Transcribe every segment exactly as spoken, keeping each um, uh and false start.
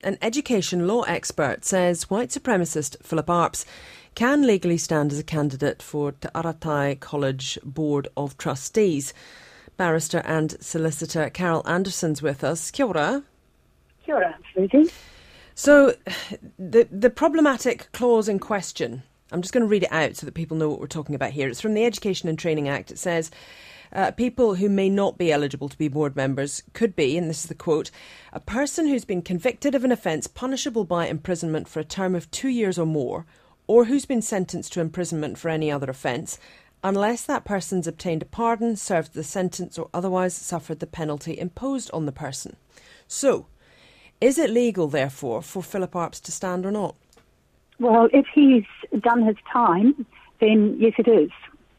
An education law expert says white supremacist Philip Arps can legally stand as a candidate for Te Aratai College Board of Trustees. Barrister and solicitor Carol Anderson's with us. Kia ora. Kia ora, Susie. So, the, the problematic clause in question, I'm just going to read it out so that people know what we're talking about here. It's from the Education and Training Act. It says, Uh, people who may not be eligible to be board members could be, and this is the quote, a person who's been convicted of an offence punishable by imprisonment for a term of two years or more, or who's been sentenced to imprisonment for any other offence, unless that person's obtained a pardon, served the sentence, or otherwise suffered the penalty imposed on the person. So, is it legal, therefore, for Philip Arps to stand or not? Well, if he's done his time, then yes, it is.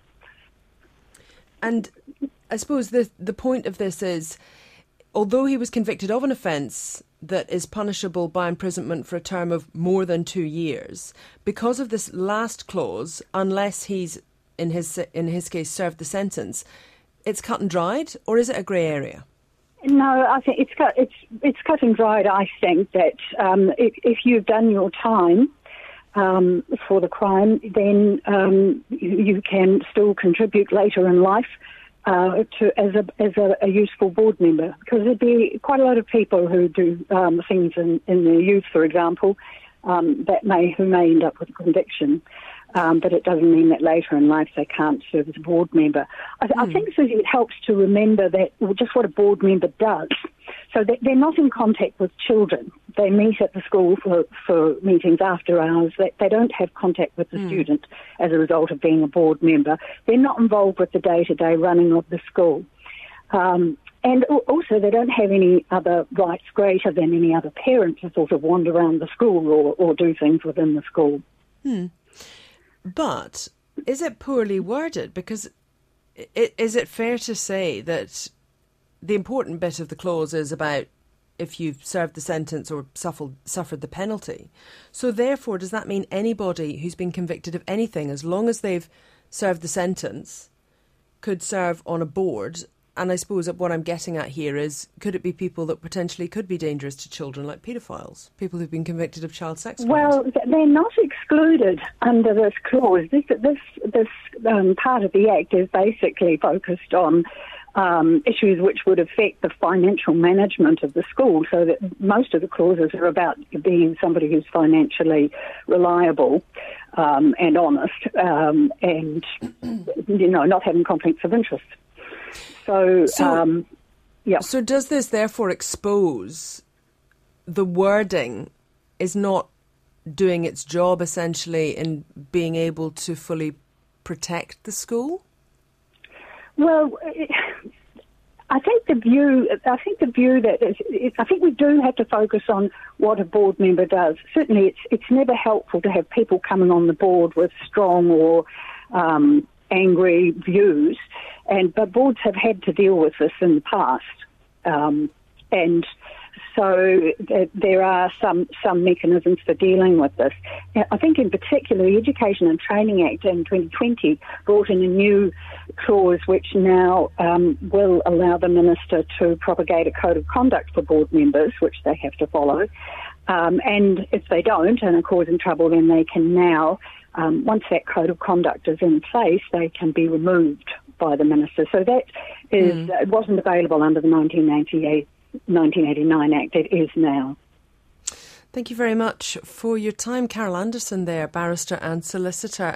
And I suppose the the point of this is, although he was convicted of an offence that is punishable by imprisonment for a term of more than two years, because of this last clause, unless he's, in his in his case, served the sentence, it's cut and dried, or is it a grey area? No, I think it's cut, it's it's cut and dried. I think that um, if, if you've done your time um, for the crime, then um, you, you can still contribute later in life uh, to as a as a, a useful board member. Because there'd be quite a lot of people who do um, things in, in their youth, for example, um, that may who may end up with a conviction. Um, but it doesn't mean that later in life they can't serve as a board member. I, th- mm. I think, Susie, it helps to remember that well, just what a board member does. So that they're not in contact with children. They meet at the school for, for meetings after hours. They, they don't have contact with the mm. student as a result of being a board member. They're not involved with the day-to-day running of the school. Um, and also they don't have any other rights greater than any other parent to sort of wander around the school or, or do things within the school. Hmm. But is it poorly worded? Because is it fair to say that the important bit of the clause is about if you've served the sentence or suffered, suffered the penalty? So therefore, does that mean anybody who's been convicted of anything, as long as they've served the sentence, could serve on a board? And I suppose that what I'm getting at here is, could it be people that potentially could be dangerous to children, like paedophiles, people who've been convicted of child sex crimes? Well, they're not excluded under this clause. This this this um, part of the Act is basically focused on um, issues which would affect the financial management of the school, so that most of the clauses are about being somebody who's financially reliable um, and honest um, and, you know, not having conflicts of interest. So, so, um, yeah. So does this therefore expose the wording is not doing its job essentially in being able to fully protect the school? Well, I think the view. I think the view that is, I think we do have to focus on what a board member does. Certainly, it's it's never helpful to have people coming on the board with strong or um, angry views. And but boards have had to deal with this in the past, um, and so th- there are some some mechanisms for dealing with this. I think in particular the Education and Training Act in twenty twenty brought in a new clause which now um, will allow the minister to propagate a code of conduct for board members, which they have to follow. Um, and if they don't and are causing trouble, then they can now, um, once that code of conduct is in place, they can be removed by the minister. So that is, mm. uh, it wasn't available under the nineteen eighty-eight, nineteen eighty-nine Act. It is now. Thank you very much for your time. Carol Anderson there, barrister and solicitor.